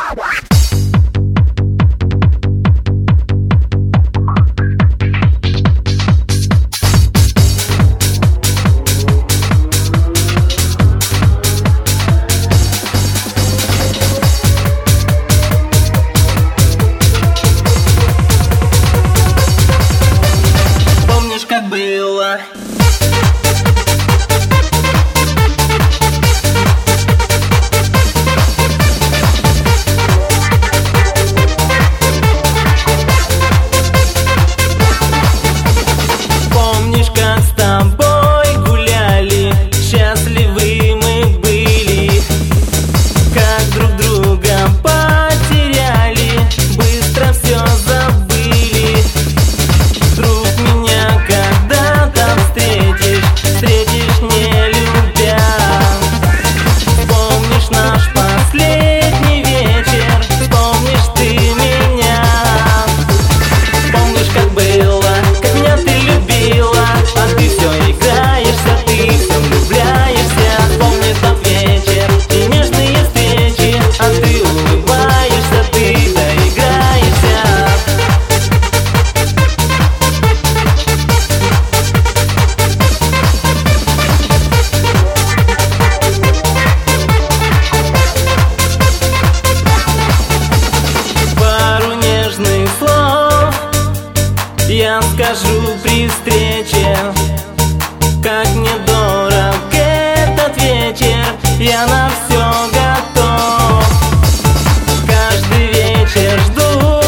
Я скажу при встрече, как мне дорог этот вечер. Я на все готов. Каждый вечер жду,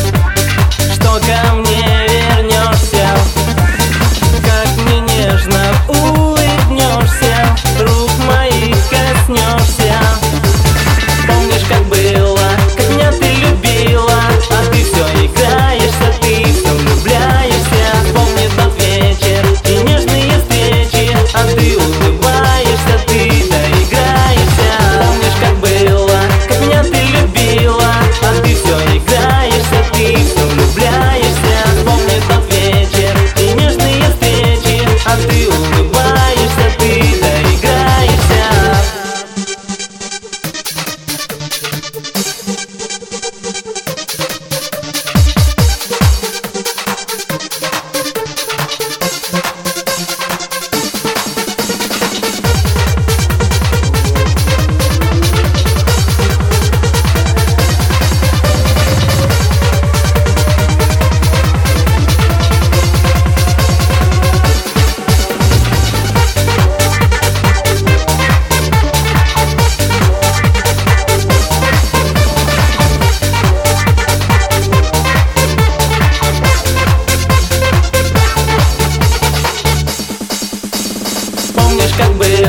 что ко мне вернешься, как мне нежно улыбнешься, рук моих коснешься. Помнишь, как было, как меня ты любила, а ты все играешься, ты все влюбляешься. Помни тот вечер и нежные встречи, а ты улыбаешься, ты доиграешься. Помнишь, как было, как меня ты любила, а ты все играешься, ты все влюбляешься. Помни тот вечер и нежные встречи, а ты улыбаешься, ты доиграешься. Помнишь, как было,